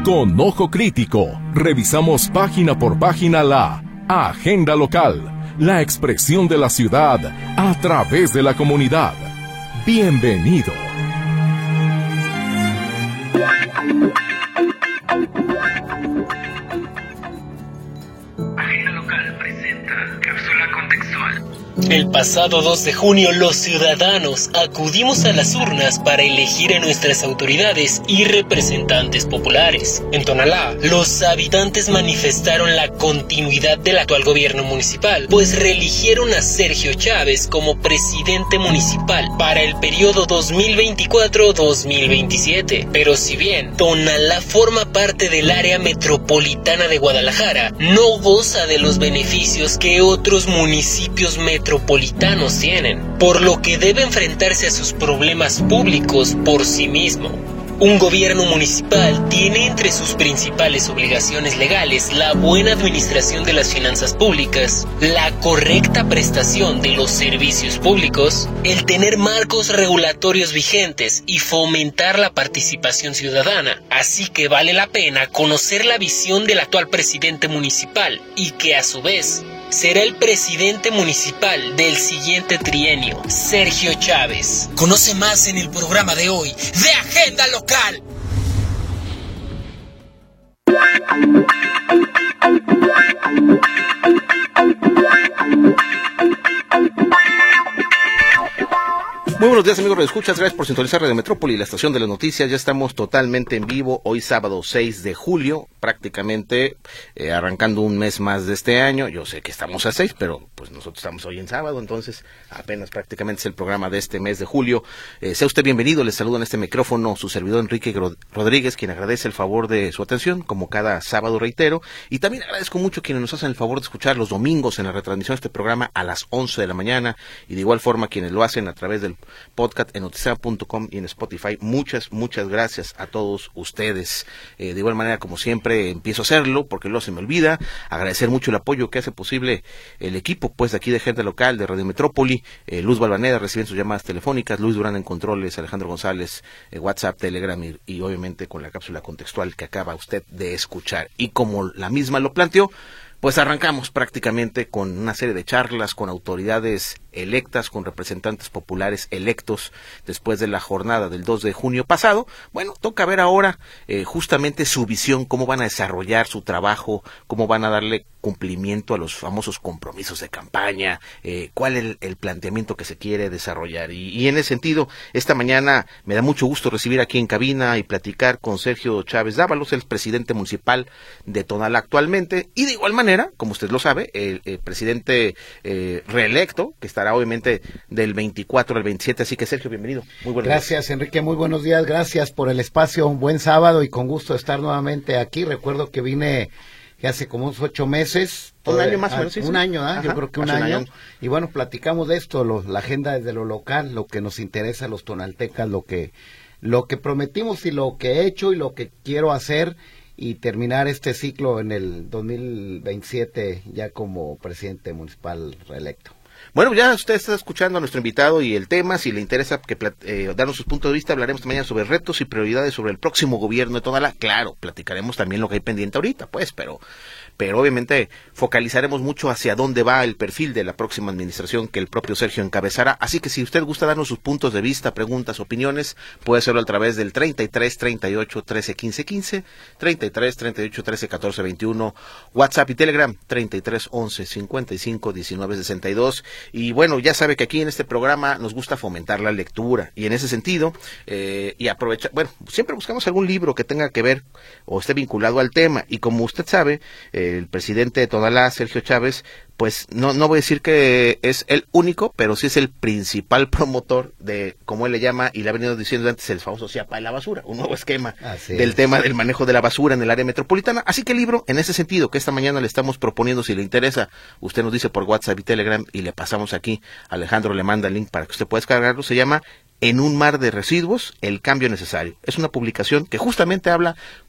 Con ojo crítico, revisamos página por página la agenda local, la expresión de la ciudad a través de la comunidad. Bienvenido. Agenda local presenta cápsula contextual. El pasado 2 de junio los ciudadanos acudimos a las urnas para elegir a nuestras autoridades y representantes populares. En Tonalá, los habitantes manifestaron la continuidad del actual gobierno municipal, pues reeligieron a Sergio Chávez como presidente municipal para el periodo 2024-2027. Pero si bien Tonalá forma parte del área metropolitana de Guadalajara, no goza de los beneficios que otros municipios metropolitanos tienen, por lo que debe enfrentarse a sus problemas públicos por sí mismo. Un gobierno municipal tiene entre sus principales obligaciones legales la buena administración de las finanzas públicas, la correcta prestación de los servicios públicos, el tener marcos regulatorios vigentes y fomentar la participación ciudadana. Así que vale la pena conocer la visión del actual presidente municipal y que a su vez será el presidente municipal del siguiente trienio, Sergio Chávez. Conoce más en el programa de hoy de Agenda Local. Muy buenos días, amigos radioescuchas, gracias por sintonizar Radio Metrópoli, la estación de las noticias. Ya estamos totalmente en vivo, hoy sábado 6 de julio, prácticamente arrancando un mes más de este año. Yo sé que estamos a 6, pero pues nosotros estamos hoy en sábado, entonces apenas prácticamente es el programa de este mes de julio. Sea usted bienvenido, les saludo en este micrófono su servidor Enrique Rodríguez, quien agradece el favor de su atención, como cada sábado reitero, y también agradezco mucho quienes nos hacen el favor de escuchar los domingos en la retransmisión de este programa a las 11 de la mañana, y de igual forma quienes lo hacen a través del podcast en noticias.com y en Spotify. Muchas gracias a todos ustedes. De igual manera, como siempre, empiezo a hacerlo porque luego se me olvida. Agradecer mucho el apoyo que hace posible el equipo pues de aquí de Agenda Local de Radio Metrópoli. Luz Balvanera reciben sus llamadas telefónicas, Luis Durán en controles, Alejandro González, WhatsApp, Telegram y obviamente con la cápsula contextual que acaba usted de escuchar. Y como la misma lo planteó, pues arrancamos prácticamente con una serie de charlas con autoridades electas, con representantes populares electos después de la jornada del 2 de junio pasado. Bueno, toca ver ahora justamente su visión, cómo van a desarrollar su trabajo, cómo van a darle cumplimiento a los famosos compromisos de campaña, cuál es el planteamiento que se quiere desarrollar. Y en ese sentido, esta mañana me da mucho gusto recibir aquí en cabina y platicar con Sergio Chávez Dávalos, el presidente municipal de Tonalá actualmente, y de igual manera, como usted lo sabe, el presidente reelecto, que estará obviamente del 24 al 27, así que Sergio, bienvenido. Muy buenos días. Gracias, Enrique, muy buenos días, gracias por el espacio, un buen sábado y con gusto estar nuevamente aquí. Recuerdo que vine hace como unos 8 meses. Un año más o menos. Un año, ¿eh? Yo creo que un año. Y bueno, platicamos de esto, la agenda desde lo local, lo que nos interesa a los tonaltecas, lo que prometimos y lo que he hecho y lo que quiero hacer, y terminar este ciclo en el 2027 ya como presidente municipal reelecto. Bueno, ya usted está escuchando a nuestro invitado y el tema, si le interesa que darnos sus puntos de vista, hablaremos mañana sobre retos y prioridades sobre el próximo gobierno de Tonalá. Claro, platicaremos también lo que hay pendiente ahorita, pues, pero obviamente focalizaremos mucho hacia dónde va el perfil de la próxima administración que el propio Sergio encabezará. Así que si usted gusta darnos sus puntos de vista, preguntas, opiniones, puede hacerlo a través del 33 38 13 15 15, 33 38 13 14 21, WhatsApp y Telegram 33 11 55 19 62. Y bueno, ya sabe que aquí en este programa nos gusta fomentar la lectura, y en ese sentido, y aprovechar, bueno, siempre buscamos algún libro que tenga que ver o esté vinculado al tema, y como usted sabe, el presidente de Tonalá, Sergio Chávez, pues no voy a decir que es el único, pero sí es el principal promotor de, como él le llama, y le ha venido diciendo antes, el famoso CIAPA de la basura, un nuevo esquema del tema del manejo de la basura en el área metropolitana. Así que el libro, en ese sentido, que esta mañana le estamos proponiendo, si le interesa, usted nos dice por WhatsApp y Telegram, y le pasamos aquí, Alejandro le manda el link para que usted pueda descargarlo, se llama En un mar de residuos, el cambio necesario. Es una publicación que justamente habla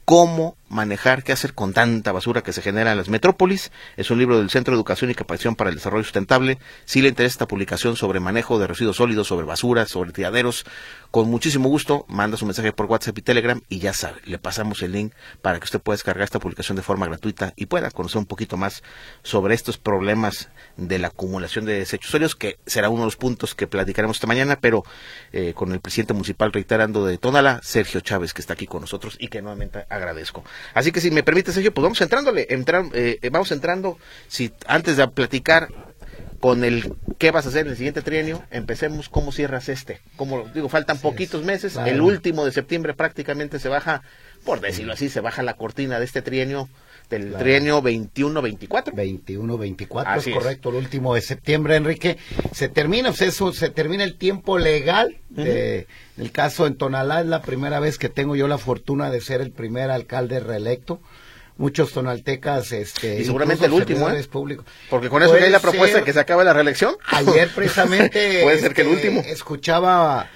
cómo manejar, qué hacer con tanta basura que se genera en las metrópolis. Es un libro del Centro de Educación y Capacitación para el Desarrollo Sustentable. Si le interesa esta publicación sobre manejo de residuos sólidos, sobre basura, sobre tiraderos, con muchísimo gusto, manda su mensaje por WhatsApp y Telegram y ya sabe, le pasamos el link para que usted pueda descargar esta publicación de forma gratuita y pueda conocer un poquito más sobre estos problemas de la acumulación de desechos sólidos, que será uno de los puntos que platicaremos esta mañana, pero con el presidente municipal reiterando de Tonalá, Sergio Chávez, que está aquí con nosotros y que nuevamente agradezco. Así que si me permite, Sergio, pues vamos vamos entrando, si antes de platicar con el qué vas a hacer en el siguiente trienio, empecemos cómo cierras como digo, faltan poquitos meses, claro. El último de septiembre prácticamente se baja, por decirlo así, se baja la cortina de este trienio, del trienio 21-24. 21-24, es correcto, el último de septiembre, Enrique, se termina el tiempo legal. En el caso en Tonalá es la primera vez que tengo yo la fortuna de ser el primer alcalde reelecto. Muchos tonaltecas, y seguramente el último, públicos. Porque con eso que hay la propuesta de que se acabe la reelección. Ayer precisamente puede ser que el último. Escuchaba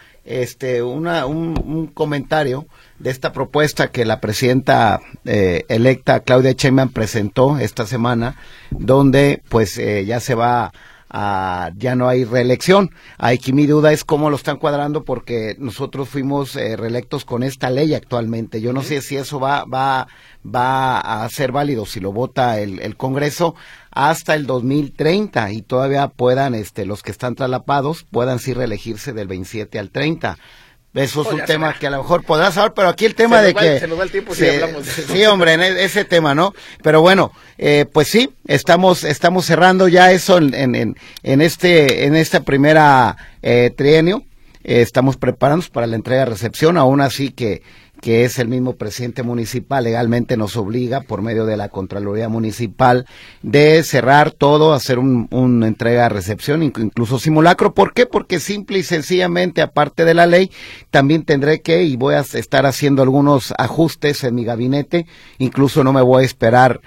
un comentario de esta propuesta que la presidenta electa Claudia Sheinbaum presentó esta semana, donde pues ya se va ya no hay reelección. Aquí mi duda es cómo lo están cuadrando, porque nosotros fuimos reelectos con esta ley actualmente. Yo no sé si eso va a ser válido si lo vota el Congreso hasta el 2030 y todavía puedan los que están traslapados puedan sí reelegirse del 27 al 30. Eso es un tema que a lo mejor podrás saber, pero aquí el tema de que... Se nos va el tiempo si hablamos de eso. Sí, hombre, en ese tema, ¿no? Pero bueno, pues sí, estamos cerrando ya eso en esta primera trienio. Estamos preparándonos para la entrega-recepción, aún así que es el mismo presidente municipal, legalmente nos obliga por medio de la Contraloría Municipal de cerrar todo, hacer una entrega-recepción, incluso simulacro. ¿Por qué? Porque simple y sencillamente, aparte de la ley, también tendré y voy a estar haciendo algunos ajustes en mi gabinete, incluso no me voy a esperar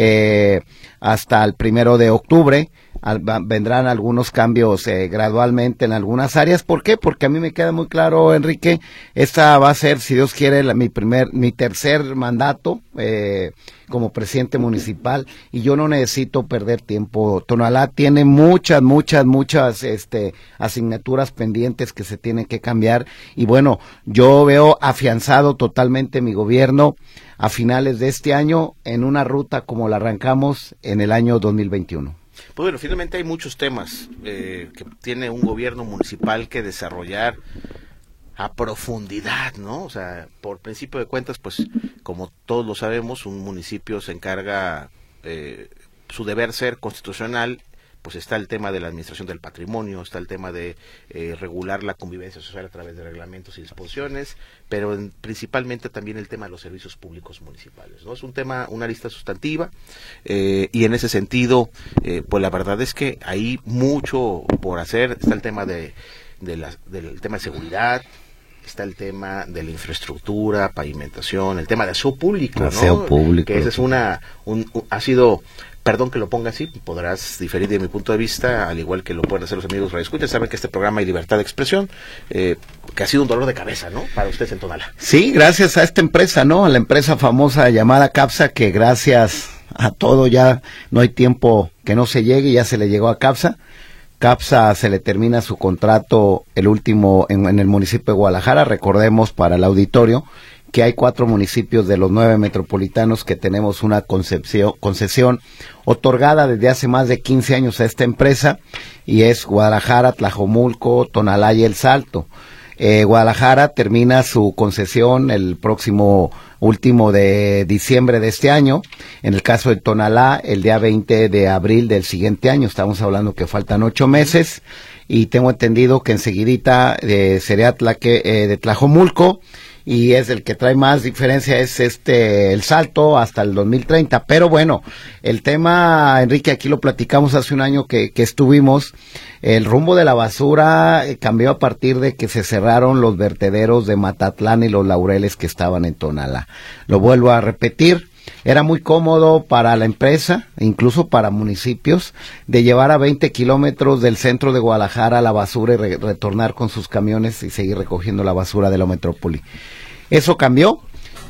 hasta el 1 de octubre, vendrán algunos cambios gradualmente en algunas áreas. ¿Por qué? Porque a mí me queda muy claro, Enrique, esta va a ser, si Dios quiere, mi tercer mandato como presidente municipal, y yo no necesito perder tiempo. Tonalá tiene muchas asignaturas pendientes que se tienen que cambiar, y bueno, yo veo afianzado totalmente mi gobierno a finales de este año en una ruta como la arrancamos en el año 2021. Pues bueno, finalmente hay muchos temas que tiene un gobierno municipal que desarrollar a profundidad, ¿no? O sea, por principio de cuentas, pues, como todos lo sabemos, un municipio se encarga, su deber ser constitucional, pues está el tema de la administración del patrimonio, está el tema de regular la convivencia social a través de reglamentos y disposiciones, pero principalmente también el tema de los servicios públicos municipales, ¿no? Es un tema, una lista sustantiva, y en ese sentido, pues la verdad es que hay mucho por hacer. Está el tema del tema de seguridad, está el tema de la infraestructura, pavimentación, el tema de aseo público, ¿no? Aseo público. Que ese es ha sido... Perdón que lo ponga así, podrás diferir de mi punto de vista, al igual que lo pueden hacer los amigos radioescuchas. Saben que este programa hay libertad de expresión, que ha sido un dolor de cabeza, ¿no?, para ustedes en Tonalá. Sí, gracias a esta empresa, ¿no?, a la empresa famosa llamada CAPSA, que gracias a todo ya no hay tiempo que no se llegue, ya se le llegó a CAPSA. CAPSA se le termina su contrato, el último en el municipio de Guadalajara. Recordemos para el auditorio que hay 4 municipios de los 9 metropolitanos que tenemos una concesión otorgada desde hace más de 15 años a esta empresa, y es Guadalajara, Tlajomulco, Tonalá y El Salto. Guadalajara termina su concesión el próximo último de diciembre de este año. En el caso de Tonalá, el día 20 de abril del siguiente año. Estamos hablando que faltan 8 meses, y tengo entendido que enseguidita sería de Tlajomulco, y es el que trae más diferencia, es El Salto hasta el 2030. Pero bueno, el tema, Enrique, aquí lo platicamos hace un año que estuvimos. El rumbo de la basura cambió a partir de que se cerraron los vertederos de Matatlán y Los Laureles que estaban en Tonalá. Lo vuelvo a repetir. Era muy cómodo para la empresa, incluso para municipios, de llevar a 20 kilómetros del centro de Guadalajara la basura y retornar con sus camiones y seguir recogiendo la basura de la metrópoli. Eso cambió.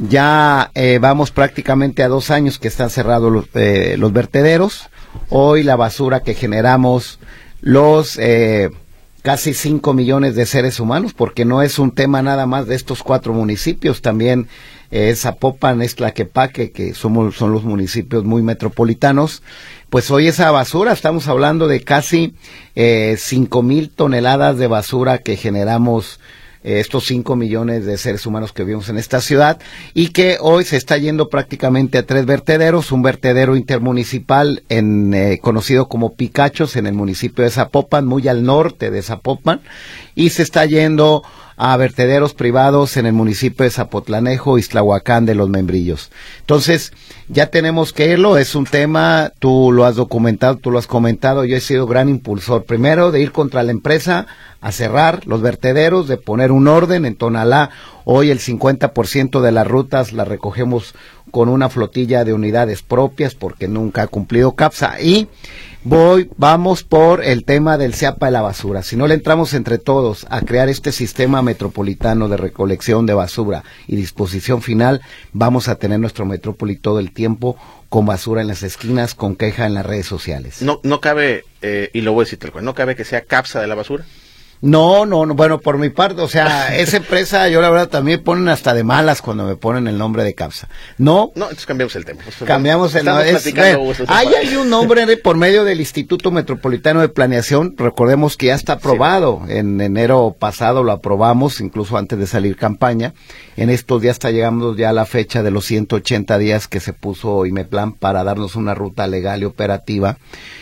Ya vamos prácticamente a 2 años que están cerrados los vertederos. Hoy la basura que generamos los casi 5 millones de seres humanos, porque no es un tema nada más de estos 4 municipios, también Zapopan, es Tlaquepaque, que son los municipios muy metropolitanos. Pues hoy esa basura, estamos hablando de casi 5,000 toneladas de basura que generamos estos 5 millones de seres humanos que vivimos en esta ciudad, y que hoy se está yendo prácticamente a 3 vertederos, un vertedero intermunicipal conocido como Picachos en el municipio de Zapopan, muy al norte de Zapopan, y se está yendo a vertederos privados en el municipio de Zapotlanejo, Ixtlahuacán de los Membrillos. Entonces, ya tenemos que irlo, es un tema, tú lo has documentado, tú lo has comentado, yo he sido gran impulsor, primero de ir contra la empresa, a cerrar los vertederos, de poner un orden en Tonalá. Hoy el 50% de las rutas las recogemos con una flotilla de unidades propias porque nunca ha cumplido CAPSA, y vamos por el tema del CEAPA de la basura. Si no le entramos entre todos a crear este sistema metropolitano de recolección de basura y disposición final, vamos a tener nuestro metrópoli todo el tiempo con basura en las esquinas, con queja en las redes sociales. No cabe, y lo voy a decir tal cual, no cabe que sea CAPSA de la basura. No, bueno, por mi parte, o sea, esa empresa, yo la verdad también ponen hasta de malas cuando me ponen el nombre de CAPSA. No, entonces cambiamos el tema. Cambiamos el nombre. Hay un nombre por medio del Instituto Metropolitano de Planeación, recordemos que ya está aprobado, sí. En enero pasado lo aprobamos, incluso antes de salir campaña. En estos días está llegando ya la fecha de los 180 días que se puso IMEPLAN para darnos una ruta legal y operativa.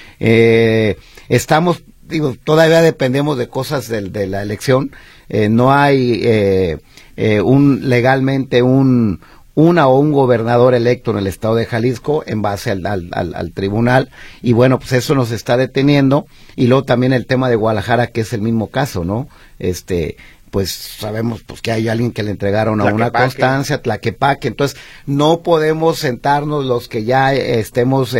Todavía dependemos de cosas de la elección, no hay legalmente un gobernador electo en el estado de Jalisco en base al tribunal, y bueno, pues eso nos está deteniendo. Y luego también el tema de Guadalajara, que es el mismo caso, ¿no? Pues sabemos pues que hay alguien que le entregaron a una constancia, Tlaquepaque, entonces no podemos sentarnos los que ya estemos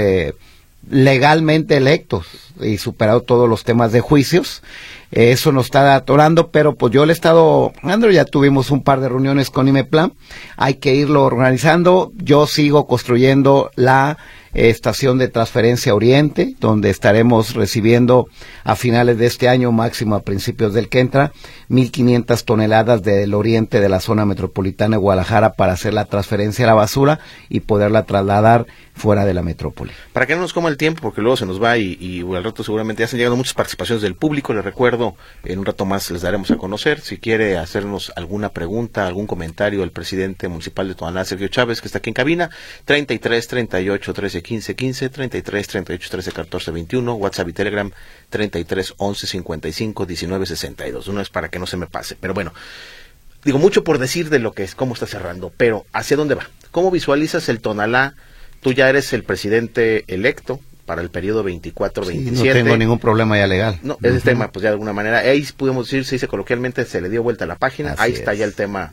legalmente electos y superado todos los temas de juicios. Eso nos está atorando, pero pues yo le he estado, ya tuvimos un par de reuniones con IMEPLAN, hay que irlo organizando. Yo sigo construyendo la estación de transferencia Oriente, donde estaremos recibiendo a finales de este año, máximo a principios del que entra, 1,500 toneladas del oriente de la zona metropolitana de Guadalajara para hacer la transferencia a la basura y poderla trasladar fuera de la metrópoli. Para que no nos coma el tiempo, porque luego se nos va y al rato seguramente ya están llegando muchas participaciones del público. Les recuerdo, en un rato más les daremos a conocer. Si quiere hacernos alguna pregunta, algún comentario, el presidente municipal de Tonalá, Sergio Chávez, que está aquí en cabina, 33 38 13 15 15, 33 38 13 14 21, WhatsApp y Telegram 33 11 55 19 62. Uno es para que no se me pase, pero bueno, digo mucho por decir de lo que es, cómo está cerrando, pero ¿hacia dónde va? ¿Cómo visualizas el Tonalá? Tú ya eres el presidente electo para el periodo 24-27. Sí, no tengo ningún problema ya legal. No, ese tema, pues ya de alguna manera, ahí pudimos decir, se dice coloquialmente, se le dio vuelta a la página, así ahí está ya el tema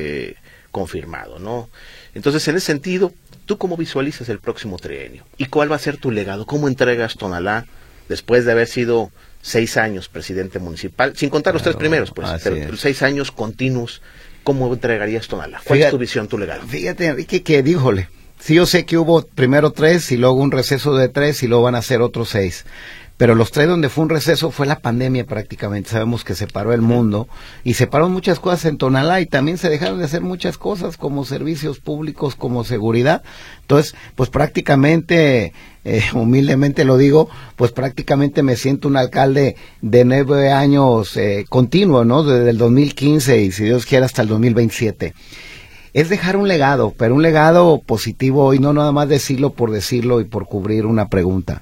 confirmado, ¿no? Entonces, en ese sentido, ¿tú cómo visualizas el próximo trienio? ¿Y cuál va a ser tu legado? ¿Cómo entregas Tonalá después de haber sido 6 años presidente municipal? Sin contar los 3 primeros, pues, pero 6 años continuos, ¿cómo entregarías Tonalá? ¿Cuál es tu visión, tu legado? Fíjate, Enrique, que díjole. Sí, yo sé que hubo primero 3 y luego un receso de 3 y luego van a ser otros 6. Pero los 3 donde fue un receso fue la pandemia prácticamente. Sabemos que se paró el mundo y se pararon muchas cosas en Tonalá y también se dejaron de hacer muchas cosas como servicios públicos, como seguridad. Entonces, pues prácticamente, humildemente lo digo, pues prácticamente me siento un alcalde de 9 años continuo, ¿no? Desde el 2015 y si Dios quiere hasta el 2027. Es dejar un legado, pero un legado positivo y no nada más decirlo y por cubrir una pregunta.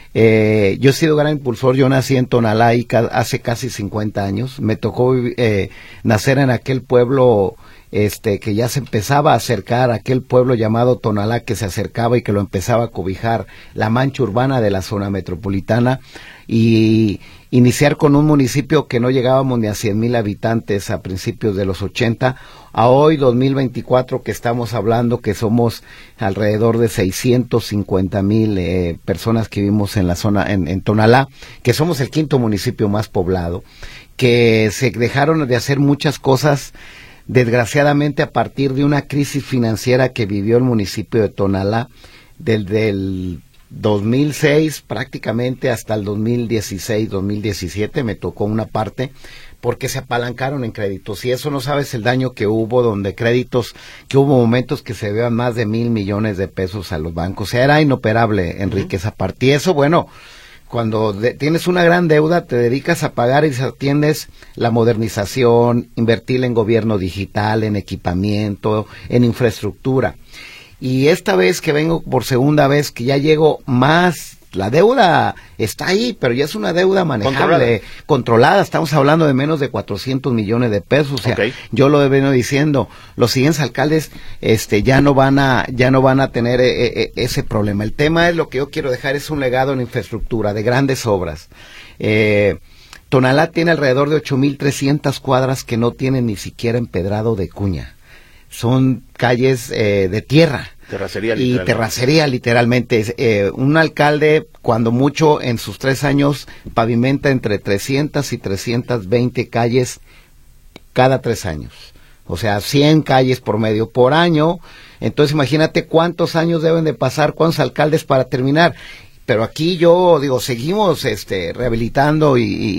Yo he sido gran impulsor, yo nací en Tonalá hace casi 50 años, me tocó nacer en aquel pueblo que ya se empezaba a acercar, aquel pueblo llamado Tonalá que se acercaba y que lo empezaba a cobijar la mancha urbana de la zona metropolitana, y iniciar con un municipio que no llegábamos ni a 100,000 habitantes a principios de los 80, a hoy 2024 que estamos hablando que somos alrededor de 650,000 personas que vivimos en la zona, en Tonalá, que somos el 5º municipio más poblado, que se dejaron de hacer muchas cosas desgraciadamente a partir de una crisis financiera que vivió el municipio de Tonalá desde el 2006 prácticamente hasta el 2016, 2017, me tocó una parte, porque se apalancaron en créditos, y eso no sabes el daño que hubo, donde créditos, que hubo momentos que se vean más de 1,000 millones de pesos a los bancos, o sea, era inoperable, Enrique, esa parte, y eso, bueno, cuando tienes una gran deuda, te dedicas a pagar y atiendes la modernización, invertir en gobierno digital, en equipamiento, en infraestructura. Y esta vez que vengo por segunda vez, que ya llego más, la deuda está ahí, pero ya es una deuda manejable, controlada. Estamos hablando de menos de 400 millones de pesos. O sea, yo lo he venido diciendo, los siguientes alcaldes ya no van a tener ese problema. El tema es, lo que yo quiero dejar es un legado en infraestructura, de grandes obras. Tonalá tiene alrededor de 8,300 cuadras que no tienen ni siquiera empedrado de cuña. Son calles de tierra. Terracería, y terracería, literalmente. Un alcalde, cuando mucho, en sus 3 años, pavimenta entre 300 y 320 calles cada 3 años. O sea, 100 calles por medio por año. Entonces, imagínate cuántos años deben de pasar, cuántos alcaldes para terminar. Pero aquí yo digo, seguimos rehabilitando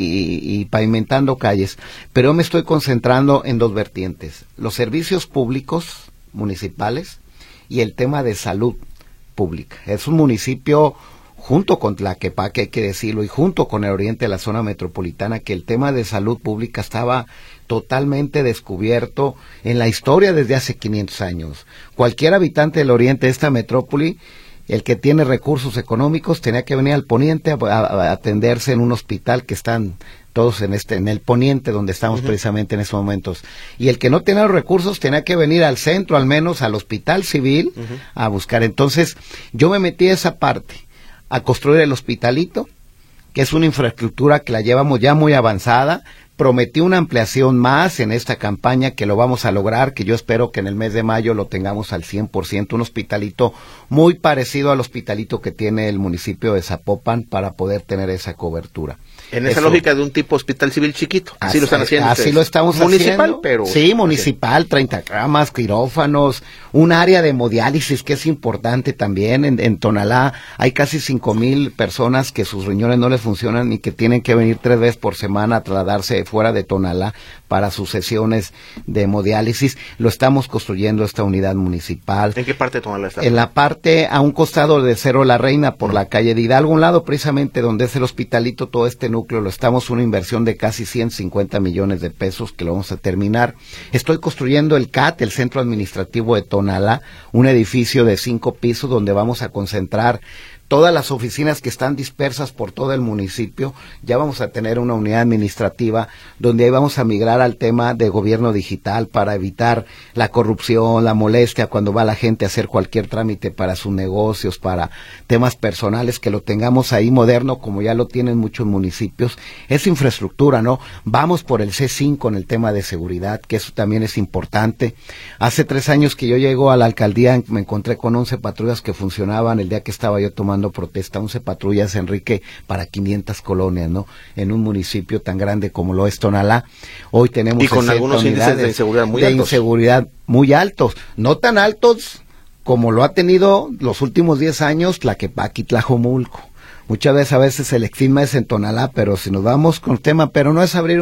y pavimentando calles, pero yo me estoy concentrando en 2 vertientes: los servicios públicos municipales y el tema de salud pública. Es un municipio, junto con Tlaquepaque, hay que decirlo, y junto con el oriente de la zona metropolitana, que el tema de salud pública estaba totalmente descubierto en la historia desde hace 500 años. Cualquier habitante del oriente de esta metrópoli, el que tiene recursos económicos, tenía que venir al poniente a atenderse en un hospital que están todos en el poniente, donde estamos precisamente en estos momentos. Y el que no tenía los recursos tenía que venir al centro, al menos al hospital civil, a buscar. Entonces, yo me metí a esa parte, a construir el hospitalito, que es una infraestructura que la llevamos ya muy avanzada. Prometí una ampliación más en esta campaña, que lo vamos a lograr, que yo espero que en el mes de mayo lo tengamos al 100%, un hospitalito muy parecido al hospitalito que tiene el municipio de Zapopan, para poder tener esa cobertura. En esa lógica de un tipo hospital civil chiquito, así lo están haciendo. Así lo estamos municipal, haciendo. Pero sí, municipal, 30 camas, quirófanos, un área de hemodiálisis que es importante también. En Tonalá hay casi 5,000 personas que sus riñones no les funcionan y que tienen que venir 3 veces por semana a trasladarse fuera de Tonalá para sus sesiones de hemodiálisis. Lo estamos construyendo, esta unidad municipal. ¿En qué parte de Tonalá está? En la parte a un costado de Cerro La Reina, por la calle de Hidalgo, un lado precisamente donde es el hospitalito, todo este núcleo, lo estamos, una inversión de casi 150 millones de pesos que lo vamos a terminar. Estoy construyendo el CAT, el Centro Administrativo de Tonalá, un edificio de 5 pisos donde vamos a concentrar todas las oficinas que están dispersas por todo el municipio. Ya vamos a tener una unidad administrativa donde ahí vamos a migrar al tema de gobierno digital para evitar la corrupción, la molestia cuando va la gente a hacer cualquier trámite para sus negocios, para temas personales, que lo tengamos ahí moderno como ya lo tienen muchos municipios. Es infraestructura, ¿no? Vamos por el C5 en el tema de seguridad, que eso también es importante. Hace 3 años que yo llego a la alcaldía, me encontré con 11 patrullas que funcionaban el día que estaba yo tomando protesta, 11 patrullas, Enrique, para 500 colonias, ¿no? En un municipio tan grande como lo es Tonalá. Hoy tenemos y con algunos índices de inseguridad muy altos. No tan altos como lo ha tenido los últimos 10 años Tlaquepaque y Tlajomulco. Muchas veces, a veces el estigma es en Tonalá, pero si nos vamos con el tema, pero no es abrir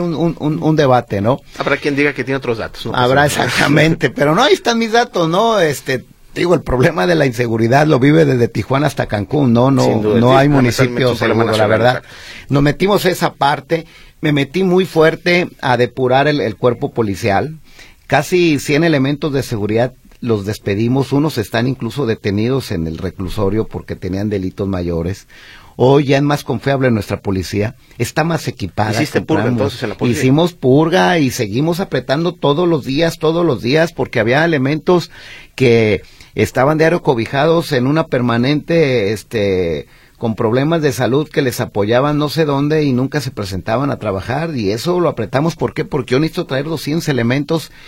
un debate, ¿no? Habrá quien diga que tiene otros datos, ¿no? Habrá, exactamente, pero no, ahí están mis datos, ¿no? Digo, el problema de la inseguridad lo vive desde Tijuana hasta Cancún, no hay municipios seguros, la verdad. Nos metimos esa parte, me metí muy fuerte a depurar el cuerpo policial, casi 100 elementos de seguridad los despedimos, unos están incluso detenidos en el reclusorio porque tenían delitos mayores. Hoy ya es más confiable nuestra policía, está más equipada. ¿Hiciste purga entonces en la policía? Hicimos purga y seguimos apretando todos los días, porque había elementos que estaban diario cobijados en una permanente, con problemas de salud que les apoyaban no sé dónde y nunca se presentaban a trabajar, y eso lo apretamos. ¿Por qué? Porque yo necesito traer 200 elementos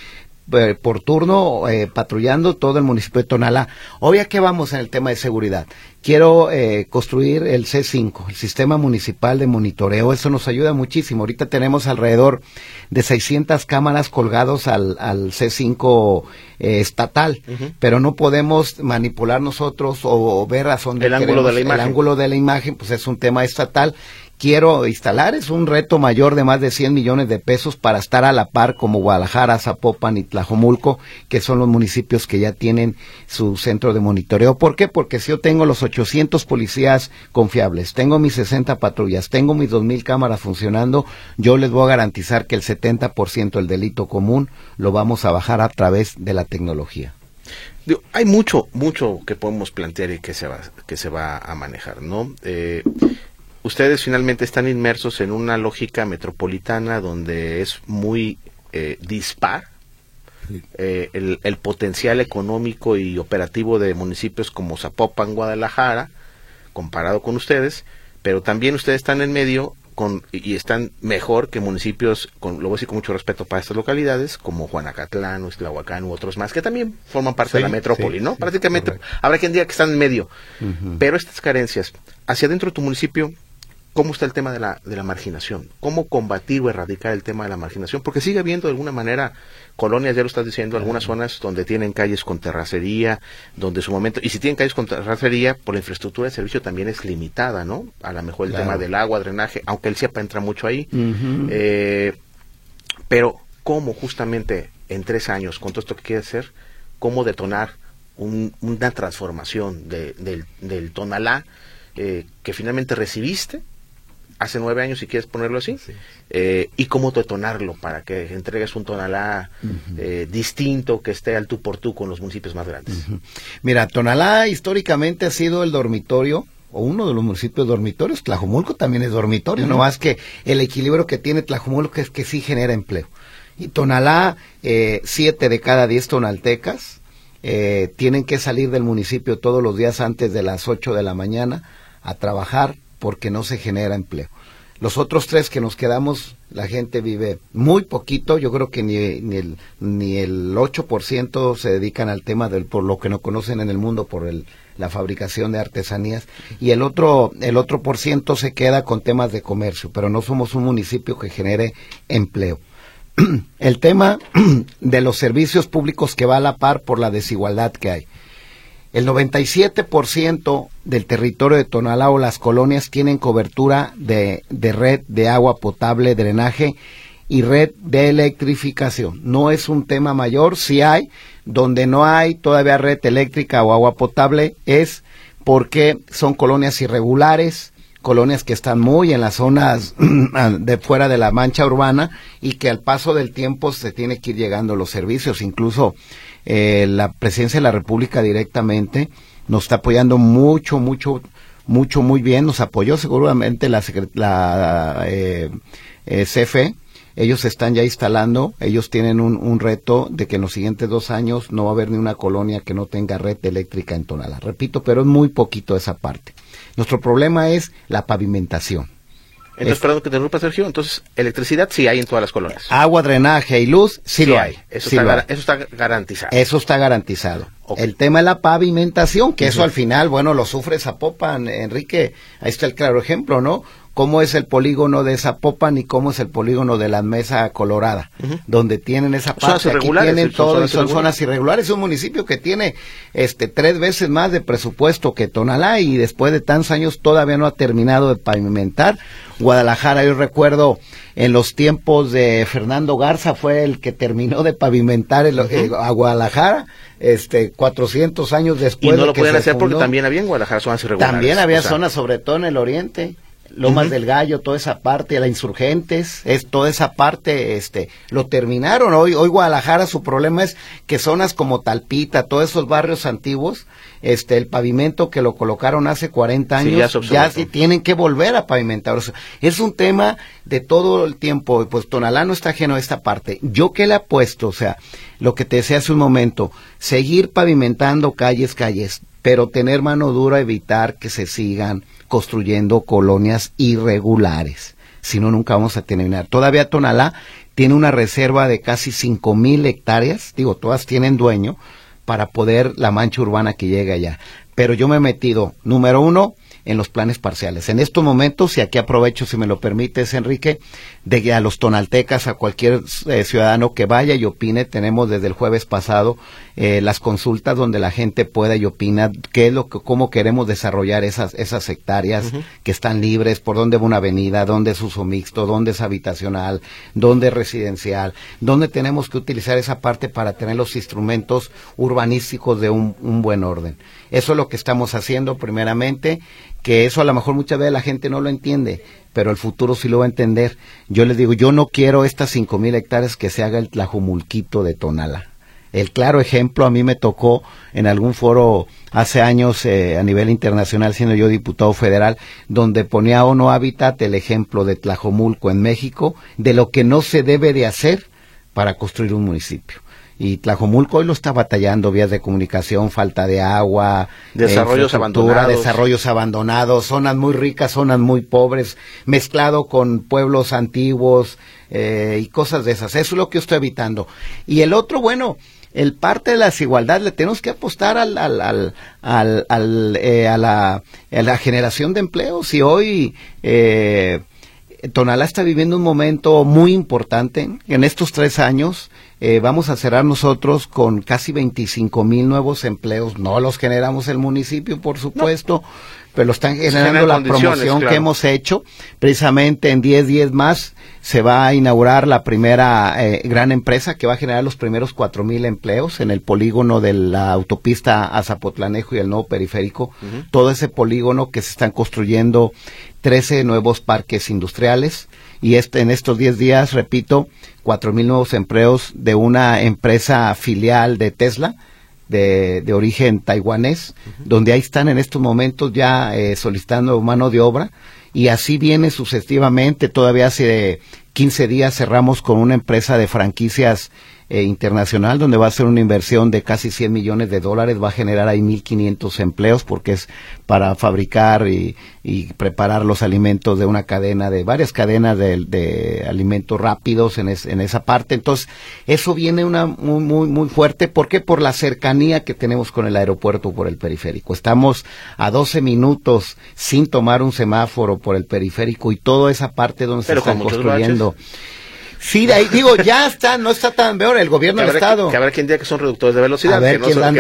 por turno patrullando todo el municipio de Tonalá. Hoy a qué vamos en el tema de seguridad. Quiero construir el C5, el Sistema Municipal de Monitoreo. Eso nos ayuda muchísimo. Ahorita tenemos alrededor de 600 cámaras colgados al C5 estatal, pero no podemos manipular nosotros o ver a dónde el ángulo de la imagen. El ángulo de la imagen, pues es un tema estatal. Quiero instalar, es un reto mayor de más de 100 millones de pesos para estar a la par como Guadalajara, Zapopan y Tlajomulco, que son los municipios que ya tienen su centro de monitoreo. ¿Por qué? Porque si yo tengo los 800 policías confiables, tengo mis 60 patrullas, tengo mis 2,000 cámaras funcionando, yo les voy a garantizar que el 70% del delito común lo vamos a bajar a través de la tecnología. Hay mucho que podemos plantear y que se va a manejar, ¿no? Ustedes finalmente están inmersos en una lógica metropolitana donde es muy dispar el potencial económico y operativo de municipios como Zapopan, Guadalajara, comparado con ustedes, pero también ustedes están en medio y están mejor que municipios, lo voy a decir con mucho respeto para estas localidades, como Juanacatlán, Iztlahuacán u otros más, que también forman parte de la metrópoli, ¿no? Prácticamente habrá quien diga que están en medio, pero estas carencias, hacia dentro de tu municipio, ¿cómo está el tema de la marginación? ¿Cómo combatir o erradicar el tema de la marginación? Porque sigue habiendo de alguna manera colonias, ya lo estás diciendo, algunas zonas donde tienen calles con terracería, donde su momento, y si tienen calles con terracería, por la infraestructura de servicio también es limitada, ¿no? A lo mejor el tema del agua, drenaje, aunque el CIEPA entra mucho ahí, pero ¿cómo justamente en 3 años, con todo esto que quieres hacer, cómo detonar una transformación del Tonalá que finalmente recibiste hace 9 años, si quieres ponerlo así, y cómo detonarlo para que entregues un Tonalá distinto, que esté al tú por tú con los municipios más grandes? Mira, Tonalá históricamente ha sido el dormitorio, o uno de los municipios dormitorios. Tlajomulco también es dormitorio, no más que el equilibrio que tiene Tlajomulco es que sí genera empleo. Y Tonalá, 7 de cada 10 tonaltecas tienen que salir del municipio todos los días antes de las 8 de la mañana a trabajar, porque no se genera empleo. Los otros 3 que nos quedamos, la gente vive muy poquito, yo creo que ni el 8% se dedican al tema por lo que no conocen en el mundo, por la fabricación de artesanías, y el otro % se queda con temas de comercio, pero no somos un municipio que genere empleo. El tema de los servicios públicos que va a la par por la desigualdad que hay. El 97% del territorio de Tonalá o las colonias tienen cobertura de red de agua potable, drenaje y red de electrificación. No es un tema mayor, sí hay. Donde no hay todavía red eléctrica o agua potable es porque son colonias irregulares, colonias que están muy en las zonas de fuera de la mancha urbana y que al paso del tiempo se tiene que ir llegando los servicios. Incluso la Presidencia de la República directamente nos está apoyando muy bien. Nos apoyó seguramente la CFE. Ellos están ya instalando, ellos tienen un reto de que en los siguientes 2 años no va a haber ni una colonia que no tenga red eléctrica en Tonalá. Repito, pero es muy poquito esa parte. Nuestro problema es la pavimentación. Entonces, perdón que te interrumpa, Sergio, entonces, electricidad sí hay en todas las colonias. Agua, drenaje y luz, sí lo hay. Eso sí está garantizado. Eso está garantizado. Okay. El tema es la pavimentación, que eso al final, bueno, lo sufre Zapopan, Enrique. Ahí está el claro ejemplo, ¿no? Cómo es el polígono de Zapopan y cómo es el polígono de la Mesa Colorada, donde tienen esa parte. Aquí tienen todo y son zonas irregulares. Es un municipio que tiene 3 veces más de presupuesto que Tonalá y después de tantos años todavía no ha terminado de pavimentar. Guadalajara, yo recuerdo en los tiempos de Fernando Garza fue el que terminó de pavimentar a Guadalajara, 400 años después. Y no lo podían hacer porque también había en Guadalajara zonas irregulares. También había zonas, sobre todo en el oriente. Lomas del Gallo, toda esa parte, la Insurgentes, toda esa parte, lo terminaron. Hoy Guadalajara, su problema es que zonas como Talpita, todos esos barrios antiguos, el pavimento que lo colocaron hace 40 años, ya tienen que volver a pavimentar. O sea, es un tema de todo el tiempo, pues Tonalá no está ajeno a esta parte. Yo que le apuesto, o sea, lo que te decía hace un momento, seguir pavimentando calles, pero tener mano dura, evitar que se sigan construyendo colonias irregulares. si no, nunca vamos a terminar. Todavía Tonalá tiene una reserva de casi 5,000 hectáreas, digo, todas tienen dueño, para poder la mancha urbana que llegue allá. Pero yo me he metido, número 1, en los planes parciales. En estos momentos, y aquí aprovecho, si me lo permites, Enrique, de que a los tonaltecas, a cualquier ciudadano que vaya y opine, tenemos desde el jueves pasado las consultas donde la gente pueda y opina qué es cómo queremos desarrollar esas hectáreas que están libres, por dónde va una avenida, dónde es uso mixto, dónde es habitacional, dónde es residencial, dónde tenemos que utilizar esa parte para tener los instrumentos urbanísticos de un buen orden. Eso es lo que estamos haciendo primeramente, que eso a lo mejor muchas veces la gente no lo entiende, pero el futuro sí lo va a entender. Yo les digo, yo no quiero estas 5,000 hectáreas que se haga el Tlajomulquito de Tonalá. El claro ejemplo, a mí me tocó en algún foro hace años a nivel internacional, siendo yo diputado federal, donde ponía ONU Habitat el ejemplo de Tlajomulco en México, de lo que no se debe de hacer para construir un municipio. Y Tlajomulco hoy lo está batallando, vías de comunicación, falta de agua, desarrollos abandonados, zonas muy ricas, zonas muy pobres, mezclado con pueblos antiguos y cosas de esas. Eso es lo que yo estoy evitando. Y el otro, bueno, el parte de la desigualdad, le tenemos que apostar a la generación de empleos. Y hoy Tonalá está viviendo un momento muy importante. En estos 3 años vamos a cerrar nosotros con casi 25,000 nuevos empleos. No los generamos el municipio, por supuesto, pero lo están generando la promoción que hemos hecho. Precisamente en 10 días más se va a inaugurar la primera gran empresa que va a generar los primeros 4,000 empleos en el polígono de la autopista a Zapotlanejo y el nuevo periférico. Todo ese polígono que se están construyendo 13 nuevos parques industriales, y en estos 10 días, repito, 4,000 nuevos empleos de una empresa filial de Tesla, de origen taiwanés, donde ahí están en estos momentos ya solicitando mano de obra, y así viene sucesivamente. Todavía hace 15 días cerramos con una empresa de franquicias internacional, donde va a ser una inversión de casi $100 millones, va a generar ahí 1,500 empleos, porque es para fabricar y preparar los alimentos de una cadena, de varias cadenas de alimentos rápidos en esa parte. Entonces, eso viene muy fuerte. ¿Por qué? Por la cercanía que tenemos con el aeropuerto por el periférico. Estamos a 12 minutos sin tomar un semáforo por el periférico, y toda esa parte donde se están construyendo. Sí, de ahí digo, ya está, no está tan peor el gobierno del Estado. Que habrá quien diga que son reductores de velocidad. A ver,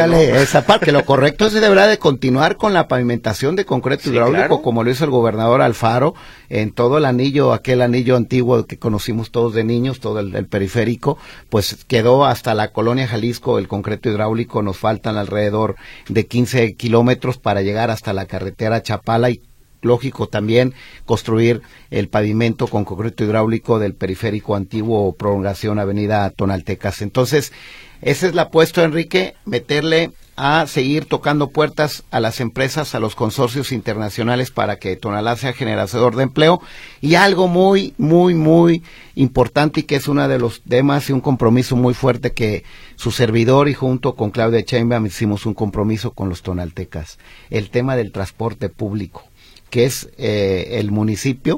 esa parte. Lo correcto es deberá de continuar con la pavimentación de concreto hidráulico, claro, como lo hizo el gobernador Alfaro, en todo el anillo, aquel anillo antiguo que conocimos todos de niños, todo el periférico, pues quedó hasta la colonia Jalisco el concreto hidráulico. Nos faltan alrededor de 15 kilómetros para llegar hasta la carretera Chapala, y lógico también construir el pavimento con concreto hidráulico del periférico antiguo o prolongación avenida Tonaltecas. Entonces, esa es la apuesta, Enrique, meterle a seguir tocando puertas a las empresas, a los consorcios internacionales, para que Tonalá sea generador de empleo. Y algo muy importante, y que es uno de los temas y un compromiso muy fuerte que su servidor y junto con Claudia Sheinbaum hicimos un compromiso con los tonaltecas, el tema del transporte público, que es el municipio.